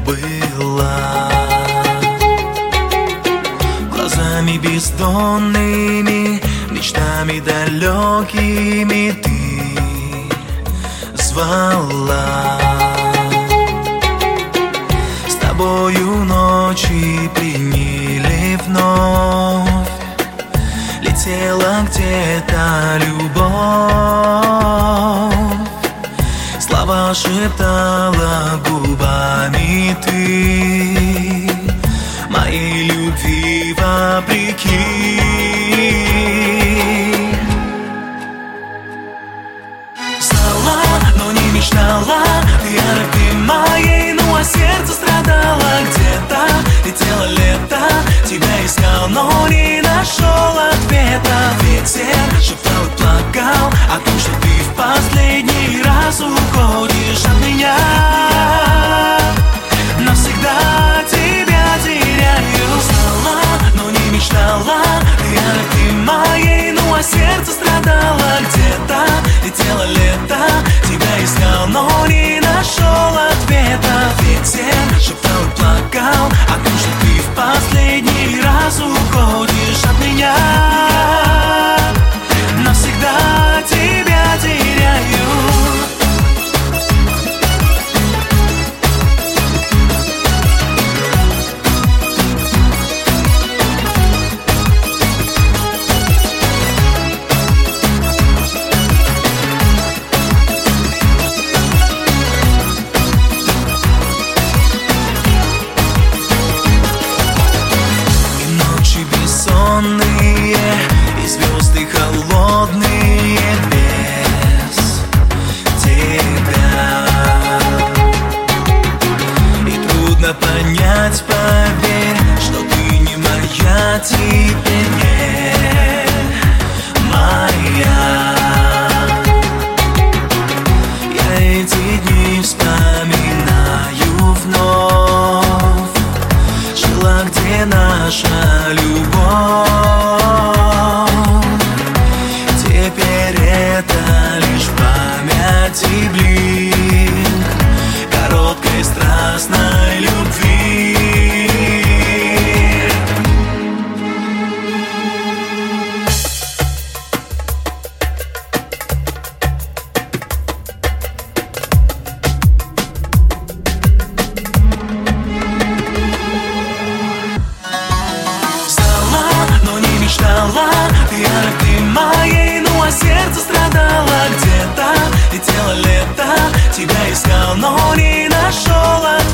была. Глазами бездонными, мечтами далекими ты звала. С тобою ночи приняли вновь. Летела где-то любовь, слова шептала губами ты, моей любви вопреки. Знала, но не мечтала, я любимая, ну а сердце страдало. Где-то летело лето, тебя искал, но не нашел ответа. Ветер шептал и плакал о том, что ты в последний раз уходишь от меня. Навсегда тебя теряю. Знала, но не мечтала, я любимая, ну а сердце страдало. Где-то летело лето, тебя искал, но не нашел ответа. Ветер шептал и плакал о том, что ты в последний раз уходишь от меня. Навсегда тебя теряю. И звезды холодные без тебя. И трудно понять, поверь, что ты не моя, теперь не моя. Я эти дни вспоминаю вновь. Жила где наша любовь. Теперь это лишь память и блик короткой страстной любви. Я любимая, ну а сердце страдало. Где-то летело лето, тебя искал, но не нашел.